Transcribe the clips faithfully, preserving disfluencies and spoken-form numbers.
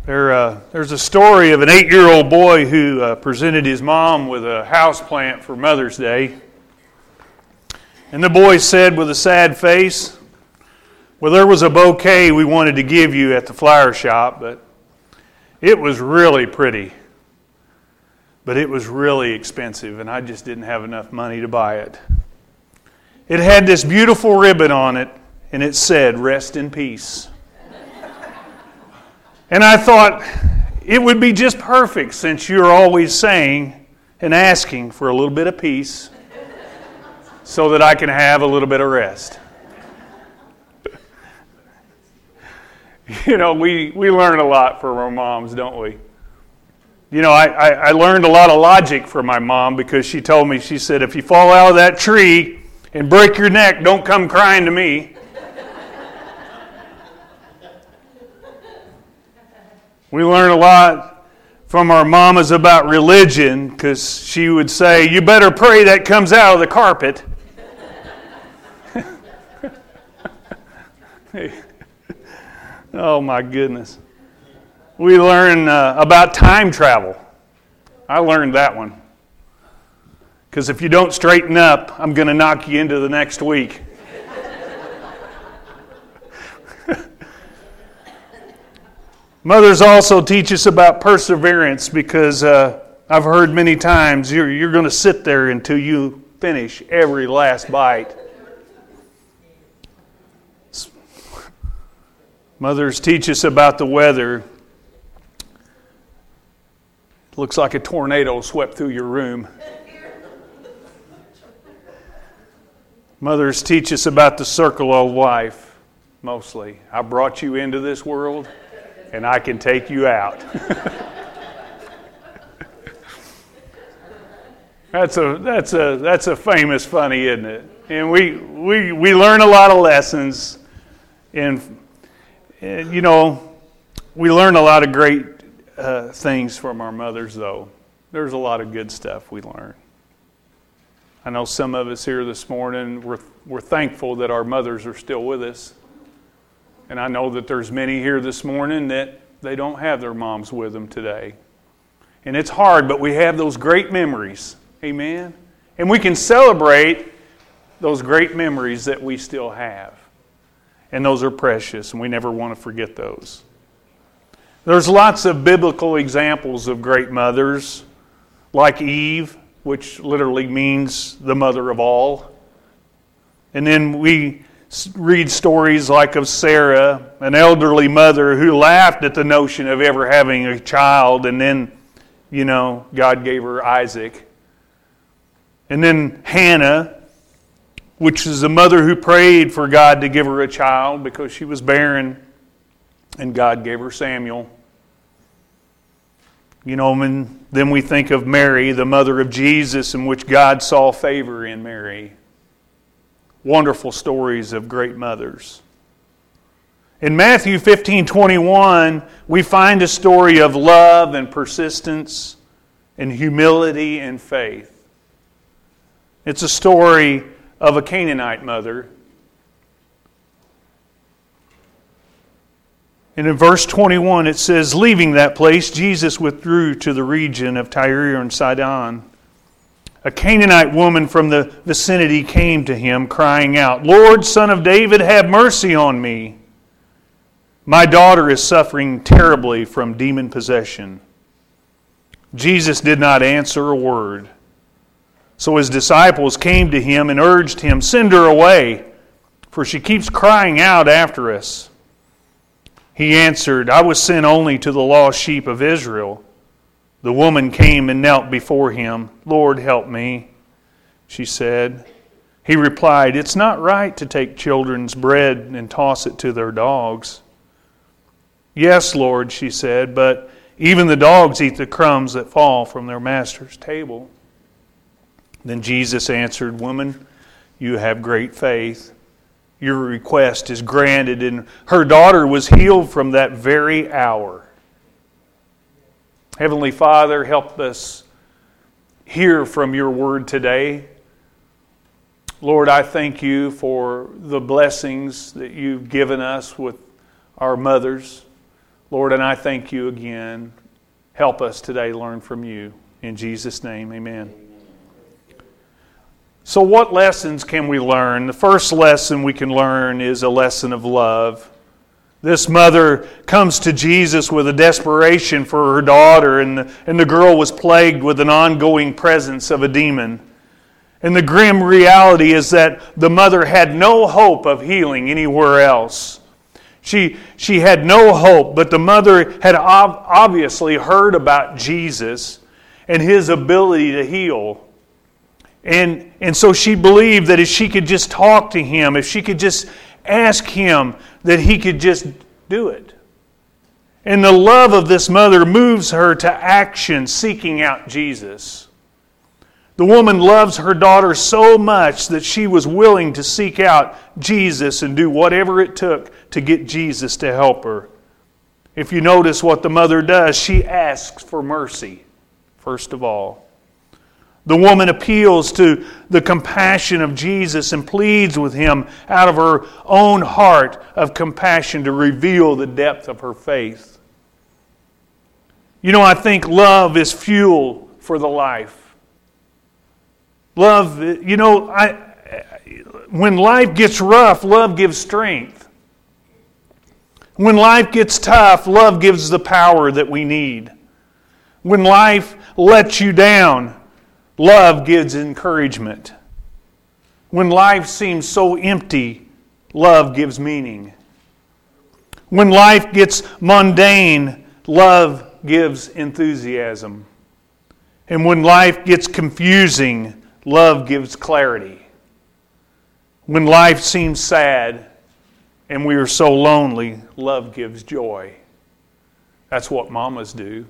There, uh, there's a story of an eight-year-old boy who uh, presented his mom with a houseplant for Mother's Day. And the boy said with a sad face, "Well, there was a bouquet we wanted to give you at the flower shop, but it was really pretty. But it was really expensive, and I just didn't have enough money to buy it. It had this beautiful ribbon on it, and it said, 'Rest in peace.' And I thought it would be just perfect since you're always saying and asking for a little bit of peace so that I can have a little bit of rest." You know, we, we learn a lot from our moms, don't we? You know, I, I, I learned a lot of logic from my mom because she told me, she said, "If you fall out of that tree and break your neck, don't come crying to me." We learn a lot from our mamas about religion because she would say, "You better pray that comes out of the carpet." Oh my goodness. We learn uh, about time travel. I learned that one. Because if you don't straighten up, I'm going to knock you into the next week. Mothers also teach us about perseverance because uh, I've heard many times you're, you're going to sit there until you finish every last bite. Mothers teach us about the weather. It looks like a tornado swept through your room. Mothers teach us about the circle of life, mostly. I brought you into this world, and I can take you out. That's a that's a that's a famous funny, isn't it? And we we we learn a lot of lessons, and, and you know, we learn a lot of great uh, things from our mothers. Though there's a lot of good stuff we learn. I know some of us here this morning we're we're thankful that our mothers are still with us. And I know that there's many here this morning that they don't have their moms with them today. And it's hard, but we have those great memories. Amen? And we can celebrate those great memories that we still have. And those are precious, and we never want to forget those. There's lots of biblical examples of great mothers, like Eve, which literally means the mother of all. And then we read stories like of Sarah, an elderly mother who laughed at the notion of ever having a child, and then, you know, God gave her Isaac. And then Hannah, which is a mother who prayed for God to give her a child because she was barren, and God gave her Samuel. You know, and then we think of Mary, the mother of Jesus, in which God saw favor in Mary. Wonderful stories of great mothers. In Matthew fifteen twenty-one, we find a story of love and persistence and humility and faith. It's a story of a Canaanite mother. And in verse twenty-one it says, "Leaving that place, Jesus withdrew to the region of Tyre and Sidon. A Canaanite woman from the vicinity came to him, crying out, 'Lord, Son of David, have mercy on me. My daughter is suffering terribly from demon possession.' Jesus did not answer a word. So his disciples came to him and urged him, 'Send her away, for she keeps crying out after us.' He answered, 'I was sent only to the lost sheep of Israel.' The woman came and knelt before him. 'Lord, help me,' she said. He replied, 'It's not right to take children's bread and toss it to their dogs.' 'Yes, Lord,' she said, 'but even the dogs eat the crumbs that fall from their master's table.' Then Jesus answered, 'Woman, you have great faith. Your request is granted.' And her daughter was healed from that very hour." Heavenly Father, help us hear from your word today. Lord, I thank you for the blessings that you've given us with our mothers. Lord, and I thank you again. Help us today learn from you. In Jesus' name, amen. So what lessons can we learn? The first lesson we can learn is a lesson of love. This mother comes to Jesus with a desperation for her daughter, and the, and the girl was plagued with an ongoing presence of a demon. And the grim reality is that the mother had no hope of healing anywhere else. She, she had no hope, but the mother had ob- obviously heard about Jesus and His ability to heal. And, and so she believed that if she could just talk to Him, if she could just ask Him, that He could just do it. And the love of this mother moves her to action, seeking out Jesus. The woman loves her daughter so much that she was willing to seek out Jesus and do whatever it took to get Jesus to help her. If you notice what the mother does, she asks for mercy, first of all. The woman appeals to the compassion of Jesus and pleads with Him out of her own heart of compassion to reveal the depth of her faith. You know, I think love is fuel for the life. Love, you know, I, when life gets rough, love gives strength. When life gets tough, love gives the power that we need. When life lets you down, love gives encouragement. When life seems so empty, love gives meaning. When life gets mundane, love gives enthusiasm. And when life gets confusing, love gives clarity. When life seems sad and we are so lonely, love gives joy. That's what mamas do.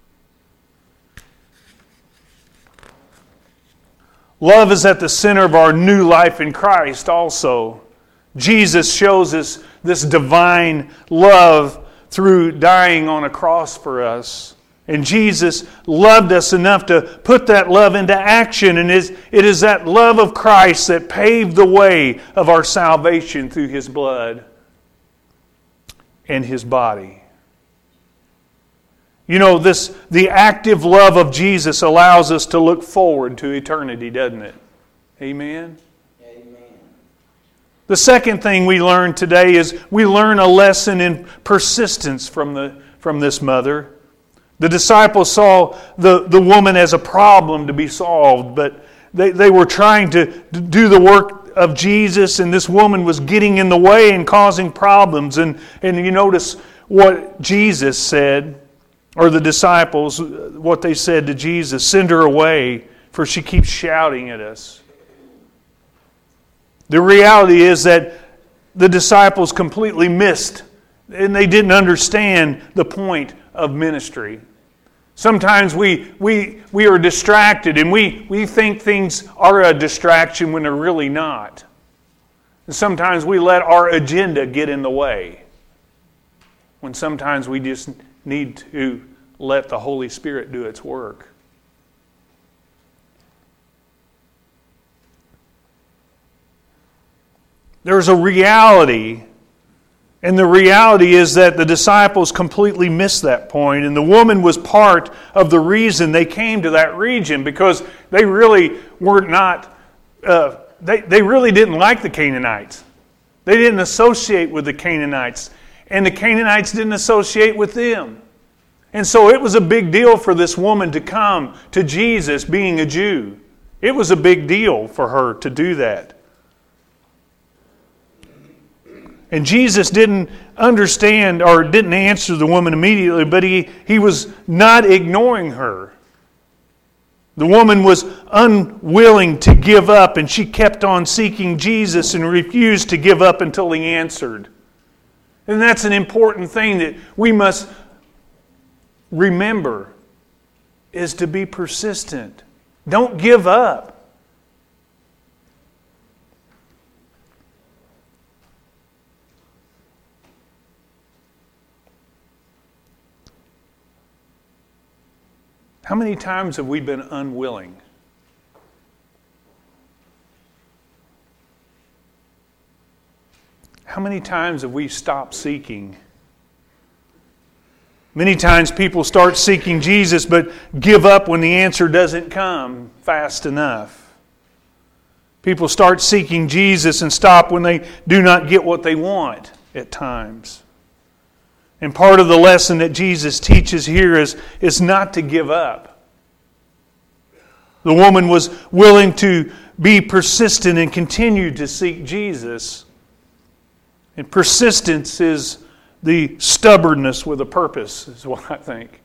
Love is at the center of our new life in Christ also. Jesus shows us this divine love through dying on a cross for us. And Jesus loved us enough to put that love into action. And it is that love of Christ that paved the way of our salvation through His blood and His body. You know, this the active love of Jesus allows us to look forward to eternity, doesn't it? Amen? Amen. The second thing we learn today is we learn a lesson in persistence from the from this mother. The disciples saw the, the woman as a problem to be solved, but they, they were trying to do the work of Jesus, and this woman was getting in the way and causing problems. And, and you notice what Jesus said, or the disciples, what they said to Jesus, "Send her away, for she keeps shouting at us." The reality is that the disciples completely missed, and they didn't understand the point of ministry. Sometimes we we we are distracted, and we, we think things are a distraction when they're really not. And sometimes we let our agenda get in the way, when sometimes we just need to let the Holy Spirit do its work. There's a reality. And the reality is that the disciples completely missed that point. And the woman was part of the reason they came to that region, because they really were not, uh, they, they really didn't like the Canaanites. They didn't associate with the Canaanites. And the Canaanites didn't associate with them. And so it was a big deal for this woman to come to Jesus being a Jew. It was a big deal for her to do that. And Jesus didn't understand or didn't answer the woman immediately, but he, he was not ignoring her. The woman was unwilling to give up, and she kept on seeking Jesus and refused to give up until He answered. And that's an important thing that we must remember, is to be persistent. Don't give up. How many times have we been unwilling? How many times have we stopped seeking? Many times people start seeking Jesus but give up when the answer doesn't come fast enough. People start seeking Jesus and stop when they do not get what they want at times. And part of the lesson that Jesus teaches here is, is not to give up. The woman was willing to be persistent and continue to seek Jesus. And persistence is the stubbornness with a purpose, is what I think.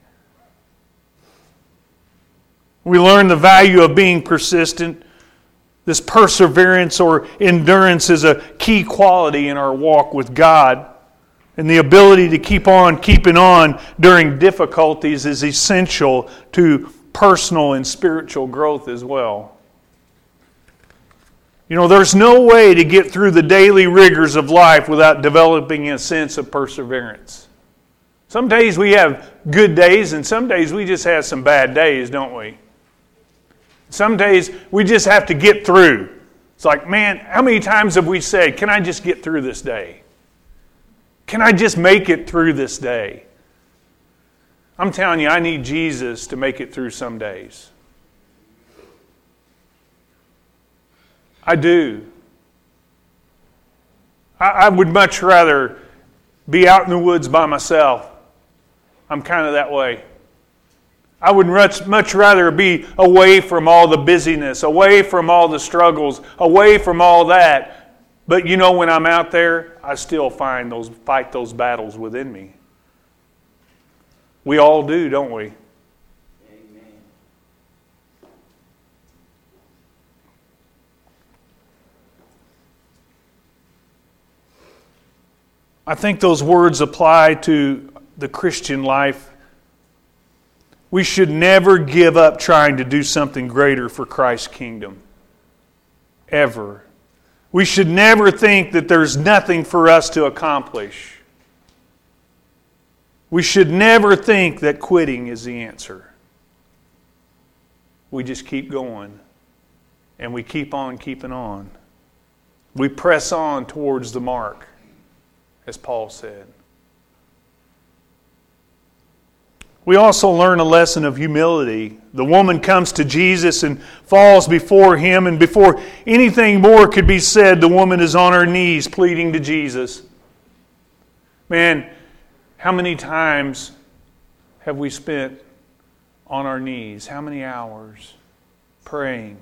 We learn the value of being persistent. This perseverance or endurance is a key quality in our walk with God. And the ability to keep on keeping on during difficulties is essential to personal and spiritual growth as well. You know, there's no way to get through the daily rigors of life without developing a sense of perseverance. Some days we have good days, and some days we just have some bad days, don't we? Some days we just have to get through. It's like, man, how many times have we said, can I just get through this day? Can I just make it through this day? I'm telling you, I need Jesus to make it through some days. I do. I, I would much rather be out in the woods by myself. I'm kind of that way. I would much, much rather be away from all the busyness, away from all the struggles, away from all that. But you know, when I'm out there, I still find those fight those battles within me. We all do, don't we? Amen. I think those words apply to the Christian life. We should never give up trying to do something greater for Christ's kingdom. Ever. We should never think that there's nothing for us to accomplish. We should never think that quitting is the answer. We just keep going. And we keep on keeping on. We press on towards the mark, as Paul said. We also learn a lesson of humility. The woman comes to Jesus and falls before Him, and before anything more could be said, the woman is on her knees pleading to Jesus. Man, how many times have we spent on our knees? How many hours praying?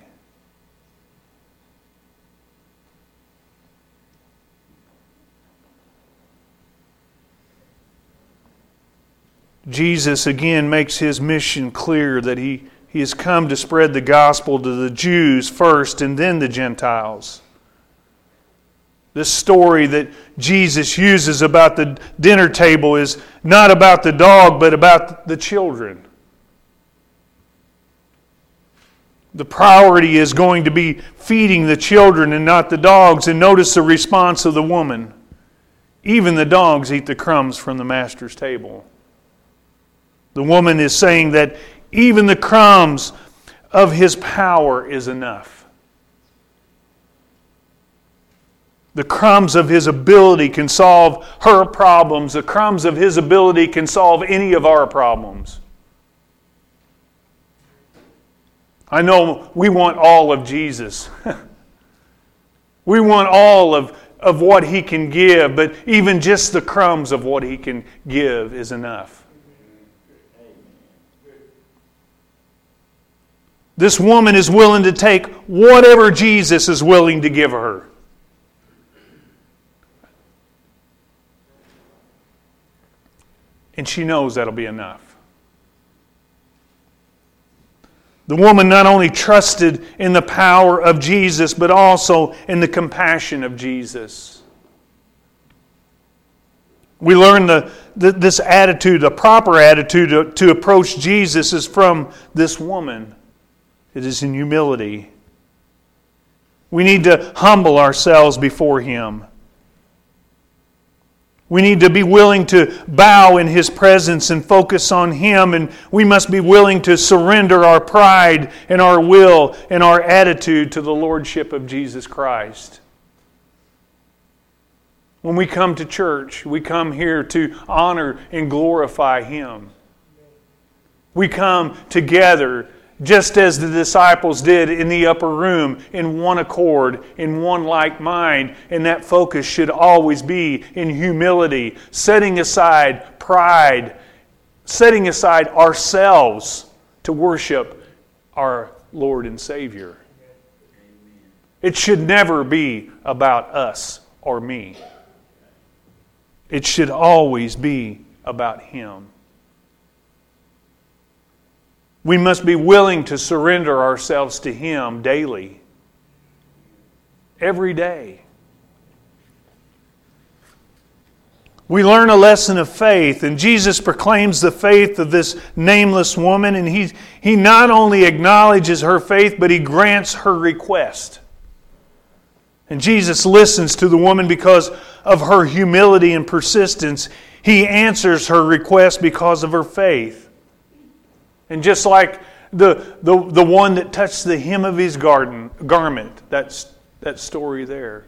Jesus again makes His mission clear that he, he has come to spread the gospel to the Jews first and then the Gentiles. This story that Jesus uses about the dinner table is not about the dog, but about the children. The priority is going to be feeding the children and not the dogs. And notice the response of the woman. Even the dogs eat the crumbs from the master's table. The woman is saying that even the crumbs of His power is enough. The crumbs of His ability can solve her problems. The crumbs of His ability can solve any of our problems. I know we want all of Jesus. We want all of, of what He can give, but even just the crumbs of what He can give is enough. This woman is willing to take whatever Jesus is willing to give her. And she knows that'll be enough. The woman not only trusted in the power of Jesus, but also in the compassion of Jesus. We learn the, the this attitude, a proper attitude to, to approach Jesus is from this woman. It is in humility. We need to humble ourselves before Him. We need to be willing to bow in His presence and focus on Him, and we must be willing to surrender our pride and our will and our attitude to the Lordship of Jesus Christ. When we come to church, we come here to honor and glorify Him. We come together just as the disciples did in the upper room, in one accord, in one like mind. And that focus should always be in humility, setting aside pride, setting aside ourselves to worship our Lord and Savior. It should never be about us or me. It should always be about Him. We must be willing to surrender ourselves to Him daily. Every day. We learn a lesson of faith, and Jesus proclaims the faith of this nameless woman, and He, he not only acknowledges her faith, but He grants her request. And Jesus listens to the woman because of her humility and persistence. He answers her request because of her faith. And just like the, the, the one that touched the hem of His garden, garment, that's that story there.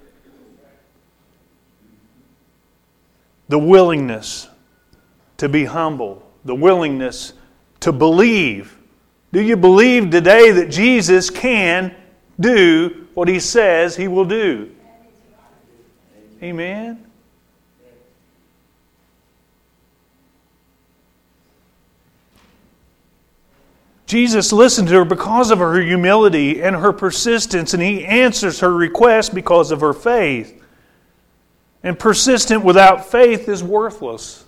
The willingness to be humble, the willingness to believe. Do you believe today that Jesus can do what He says He will do? Amen? Jesus listened to her because of her humility and her persistence, and He answers her request because of her faith. And persistent without faith is worthless.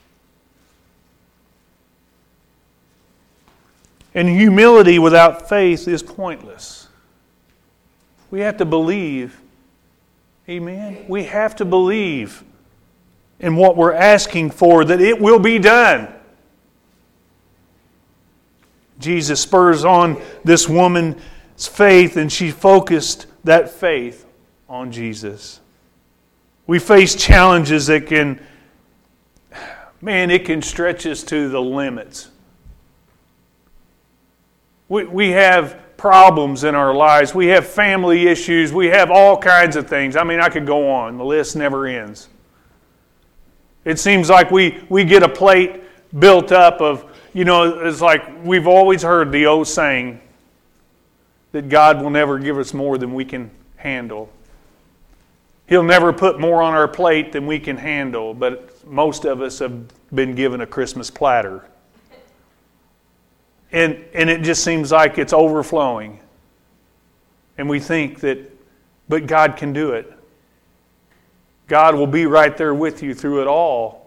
And humility without faith is pointless. We have to believe. Amen? We have to believe in what we're asking for, that it will be done. Jesus spurs on this woman's faith, and she focused that faith on Jesus. We face challenges that can, man, it can stretch us to the limits. We, we have problems in our lives. We have family issues. We have all kinds of things. I mean, I could go on. The list never ends. It seems like we, we get a plate built up of, you know, it's like we've always heard the old saying that God will never give us more than we can handle. He'll never put more on our plate than we can handle, but most of us have been given a Christmas platter. And, and it just seems like it's overflowing. And we think that, but God can do it. God will be right there with you through it all.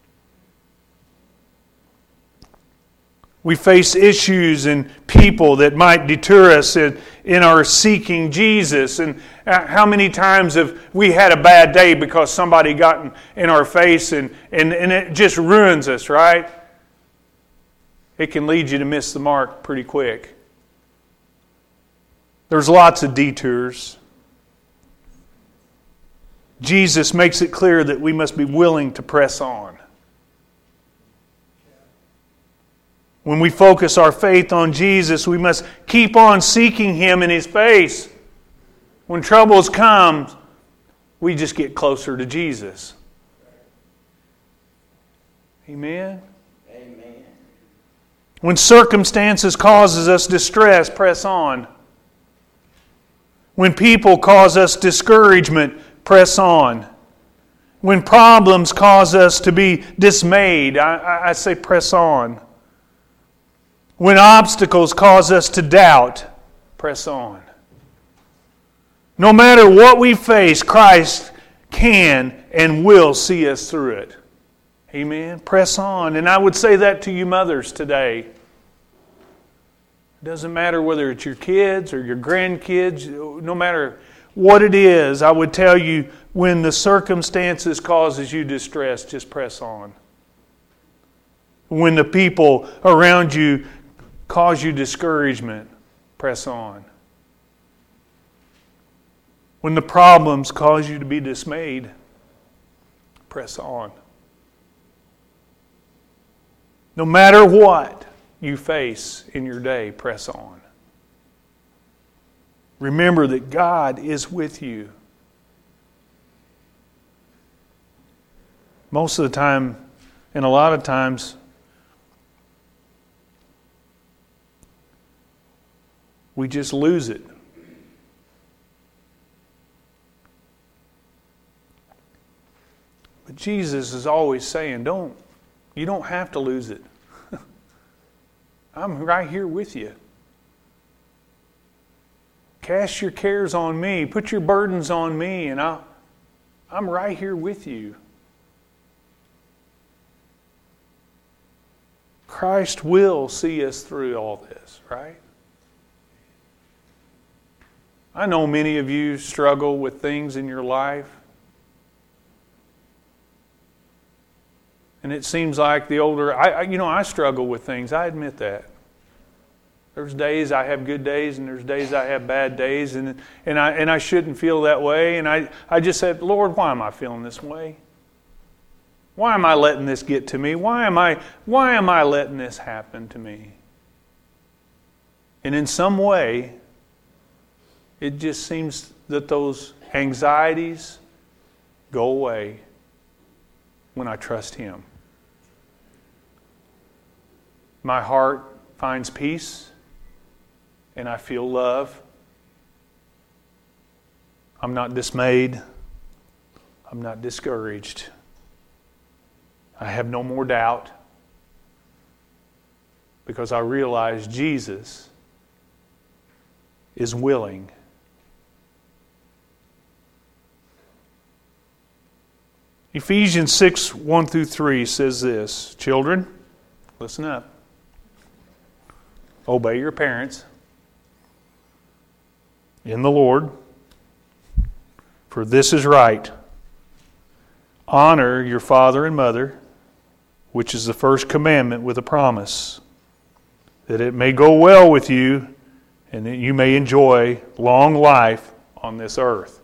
We face issues and people that might deter us in, in our seeking Jesus. And how many times have we had a bad day because somebody got in, in our face and, and, and it just ruins us, right? It can lead you to miss the mark pretty quick. There's lots of detours. Jesus makes it clear that we must be willing to press on. When we focus our faith on Jesus, we must keep on seeking Him in His face. When troubles come, we just get closer to Jesus. Amen? Amen. When circumstances causes us distress, press on. When people cause us discouragement, press on. When problems cause us to be dismayed, I, I, I say press on. When obstacles cause us to doubt, press on. No matter what we face, Christ can and will see us through it. Amen? Press on. And I would say that to you mothers today. It doesn't matter whether it's your kids or your grandkids, no matter what it is, I would tell you, when the circumstances causes you distress, just press on. When the people around you cause you discouragement, press on. When the problems cause you to be dismayed, press on. No matter what you face in your day, press on. Remember that God is with you. most of the time, and a lot of times, we just lose it. But Jesus is always saying, don't, you don't have to lose it. I'm right here with you. Cast your cares on me. Put your burdens on me, and I'll, I'm right here with you. Christ will see us through all this, right? I know many of you struggle with things in your life. And it seems like the older, I, I you know, I struggle with things. I admit that. There's days I have good days, and there's days I have bad days, and and I and I shouldn't feel that way. And I, I just said, Lord, why am I feeling this way? Why am I letting this get to me? Why am I why am I letting this happen to me? And in some way, it just seems that those anxieties go away when I trust Him. My heart finds peace, and I feel love. I'm not dismayed. I'm not discouraged. I have no more doubt, because I realize Jesus is willing. Ephesians six, one through three says this, children, listen up. Obey your parents in the Lord, for this is right. Honor your father and mother, which is the first commandment with a promise, that it may go well with you and that you may enjoy long life on this earth.